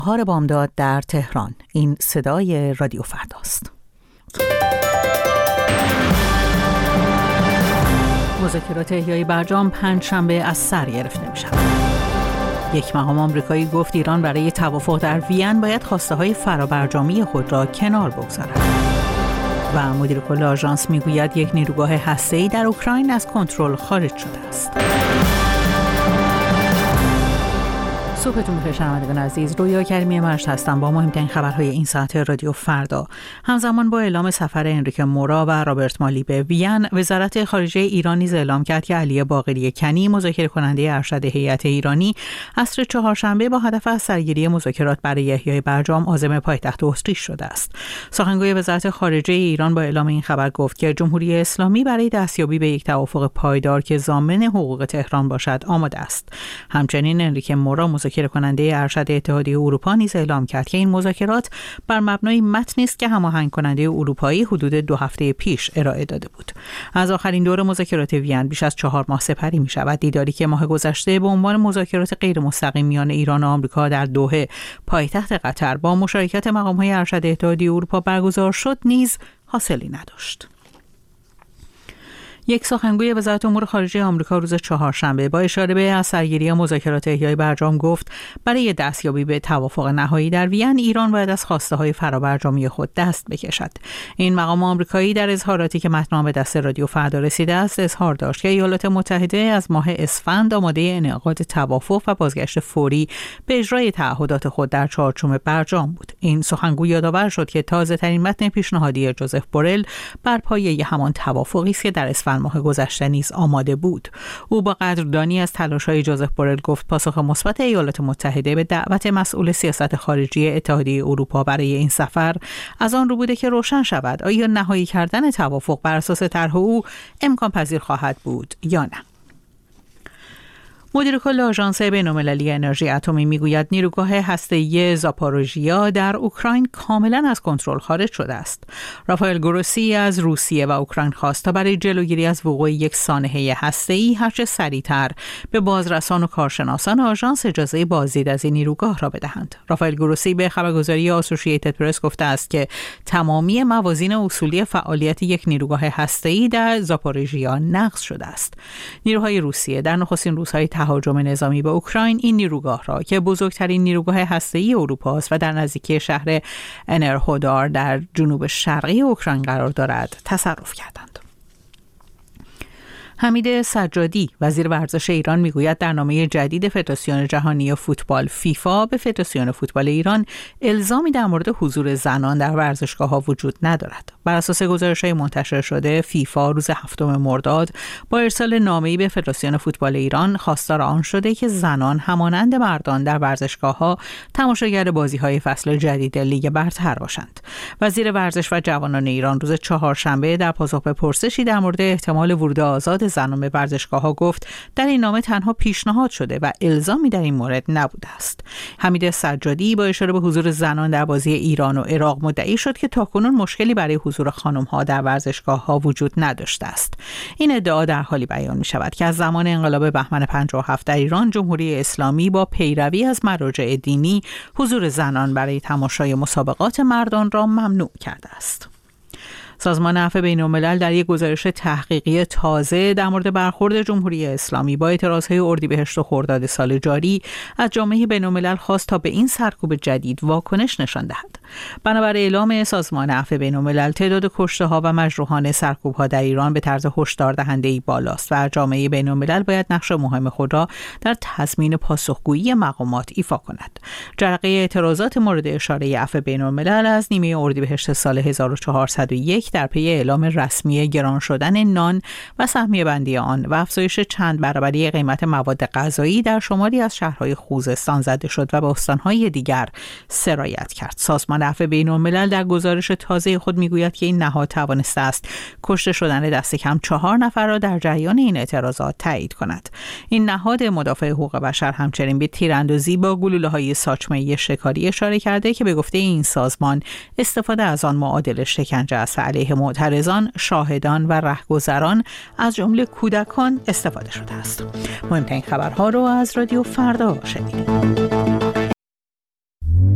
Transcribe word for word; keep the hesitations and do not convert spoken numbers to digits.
هار بامداد در تهران. این صدای رادیو فرداست. مذاکرات احیای برجام پنجشنبه از سر گرفته می شود. یک مقام آمریکایی گفت ایران برای توافق در وین باید خواسته های فرابرجامی خود را کنار بگذارد. و مدیر کل آژانس میگوید یک نیروگاه هسته‌ای در اوکراین از کنترل خارج شده است. صبحتون بخیر شنوندگان عزیز، رویا کریمی مرشد هستم با مهمترین خبرهای این ساعت رادیو فردا. همزمان با اعلام سفر انریکه مورا و رابرت مالی به وین، وزارت خارجه ایران نیز اعلام کرد که علی باقری کنی، مذاکره کننده ارشد هیئت ایرانی، عصر چهارشنبه با هدف از سرگیری مذاکرات برای احیای برجام عازم پایتخت اتریش شده است. سخنگوی وزارت خارجه ایران با اعلام این خبر گفت که جمهوری اسلامی برای دستیابی به یک توافق پایدار که ضامن حقوق تهران باشد آماده است. همچنین انریکه مورا مذاکره کننده ارشد اتحادیه اروپا نیز اعلام کرد که این مذاکرات بر مبنای متنی است که هماهنگ کننده اروپایی حدود دو هفته پیش ارائه داده بود. از آخرین دور مذاکرات وین بیش از چهار ماه سپری می شود. دیداری که ماه گذشته به عنوان مذاکرات غیر مستقیم میان ایران و آمریکا در دوحه، پایتخت قطر، با مشارکت مقام‌های ارشد اتحادیه اروپا برگزار شد نیز حاصلی نداشت. یک سخنگوی وزارت امور خارجه آمریکا روز چهارشنبه با اشاره به از سرگیری مذاکرات احیای برجام گفت برای دستیابی به توافق نهایی در وین، ایران باید از خواسته‌های فرابرجامی خود دست بکشد. این مقام آمریکایی در اظهاراتی که متن به دست رادیو فردا رسیده است اظهار داشت که ایالات متحده از ماه اسفند آماده انعقاد توافق و بازگشت فوری به اجرای تعهدات خود در چارچوب برجام بود. این سخنگوی یادآور شد که تازه‌ترین متن پیشنهادی جوزف بورل بر پایه همان توافقی است که در اسفند ماه گذشته نیز آماده بود. او با قدردانی از تلاش‌های جوزف بورل گفت پاسخ مثبت ایالات متحده به دعوت مسئول سیاست خارجی اتحادیه اروپا برای این سفر از آن رو بوده که روشن شود آیا نهایی کردن توافق بر اساس طرح او امکان پذیر خواهد بود یا نه. مدیر کل آژانس بین‌المللی انرژی اتمی میگوید نیروگاه هسته‌ای زاپاروژیا در اوکراین کاملا از کنترل خارج شده است. رافائل گروسی از روسیه و اوکراین خواست تا برای جلوگیری از وقوع یک سانحه هسته‌ای هرچه سریعتر به بازرسان و کارشناسان آژانس اجازه بازدید از این نیروگاه را بدهند. رافائل گروسی به خبرگزاری آسوشییتد پرس گفته است که تمامی موازین اصولی فعالیت یک نیروگاه هسته‌ای در زاپاروژیا نقض شده است. نیروهای روسیه در نخستین روزهای تهاجم نظامی به اوکراین این نیروگاه را که بزرگترین نیروگاه هسته‌ای اروپا است و در نزدیکی شهر انرهودار در جنوب شرقی اوکراین قرار دارد تصرف کردند. حمید سجادی وزیر ورزش ایران میگوید در نامه جدید فدراسیون جهانی فوتبال فیفا به فدراسیون فوتبال ایران الزامی در مورد حضور زنان در ورزشگاه‌ها وجود ندارد. بر اساس گزارش‌های منتشر شده، فیفا روز هفتم مرداد با ارسال نامه‌ای به فدراسیون فوتبال ایران خواستار آن شده که زنان همانند مردان در ورزشگاه‌ها تماشاگر بازی‌های فصل جدید لیگ برتر باشند. وزیر ورزش و جوانان ایران روز چهارشنبه در پاسخ به پرسشی در مورد احتمال ورود آزاد زنان به ورزشگاه‌ها گفت در این نامه تنها پیشنهاد شده و الزامی در این مورد نبوده است. حمید سجادی با اشاره به حضور زنان در بازی ایران و عراق مدعی شد که تاکنون مشکلی برای حضور خانم‌ها در ورزشگاه‌ها وجود نداشته است. این ادعا در حالی بیان می‌شود که از زمان انقلاب بهمن پنجاه و هفت در ایران، جمهوری اسلامی با پیروی از مراجع دینی حضور زنان برای تماشای مسابقات مردان را ممنوع کرده است. سازمان عفو بین‌الملل در یک گزارش تحقیقی تازه در مورد برخورد جمهوری اسلامی با اعتراضهای اردیبهشت و خرداد سال جاری از جامعه بین‌الملل خواست تا به این سرکوب جدید واکنش نشان دهد. بنابر اعلام سازمان عفو بین‌الملل، تعداد کشته‌ها و مجروحان سرکوب‌ها در ایران به طرز هشدار دهنده‌ای بالاست و جامعه بین‌الملل باید نقش مهم خود را در تضمین پاسخگویی مقامات ایفا کند. جرقه اعتراضات مورد اشاره عفو بین‌الملل از نیمه اردیبهشت سال هزار و چهارصد و یک در پی اعلام رسمی گران شدن نان و سهمیه بندی آن و افزایش چند برابری قیمت مواد غذایی در شماری از شهرهای خوزستان زده شد و به استانهای دیگر سرایت کرد. سازمان عفو بین‌الملل در گزارش تازه خود میگوید که این نهاد توانسته است کشته شدن دست کم چهار نفر را در جریان این اعتراضات تایید کند. این نهاد مدافع حقوق بشر همچنین به تیراندازی با گلوله‌های ساچمه‌ای شکاری اشاره کرده که به گفته این سازمان استفاده از آن معادل شکنجه است. علیه معترضان، شاهدان و رهگذران از جمله کودکان استفاده شده است. مهمترین خبرها رو از رادیو فردا شنیدید.